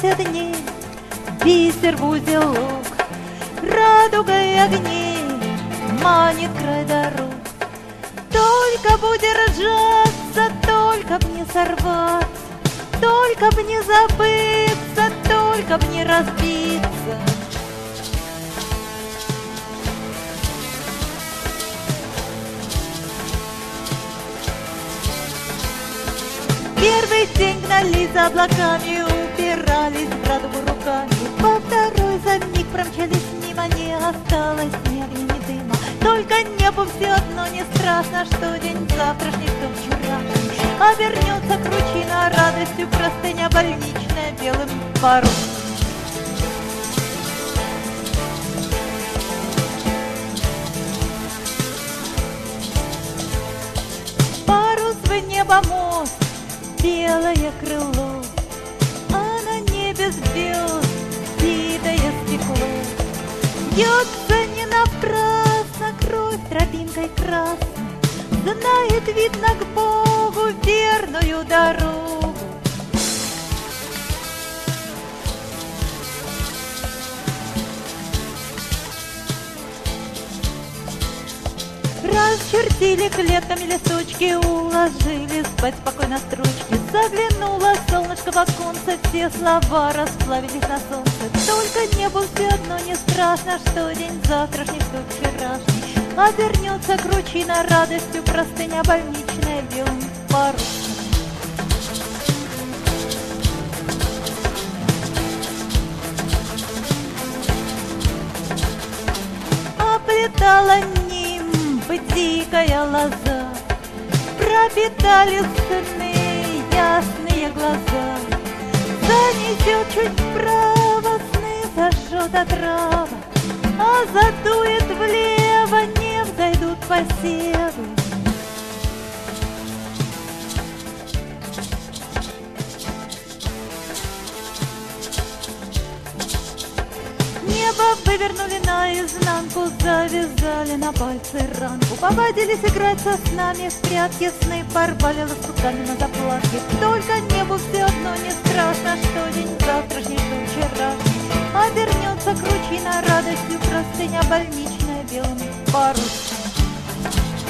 Вьется дней бисер в узелок, радугой огней манит край дорог. Только б удержаться, только б не сорваться, только б не забыться, только б не разбиться. Первый день гнали за облаками, упирались в радугу руками. Во второй за миг промчались мимо, не осталось ни огня, ни дыма. Только небу все одно не страшно, что день завтрашний, что вчерашний. Обернется кручина радостью, простыня больничная белым парусом. Парус в небо мост, белое крыло, а на небе звезд ситое стекло. Бьется не напрасно кровь тропинкой красной, знает, видно, к Богу верную дорогу. Расчертили клетками листочки, уложили спать спокойно строчки. Заглянуло солнышко в оконце, все слова расплавились на солнце. Только небу все одно не страшно, что день завтрашний, что вчерашний. Обернется кручина радостью, простыня больничная белым парусом. Оплетала дикая лоза, пропитали сны ясные глаза. Занесет чуть вправо, сны зажжет отрава, а задует влево, не взойдут посевы. Небо вывернули наизнанку, завязали на пальцы ранку. Повадились играть со снами в прятки, сны порвали лоскутами на заплатке. Только небу все одно не страшно, что день завтрашний, что вчерашний. Обернется кручина радостью, простыня больничная белым парусом.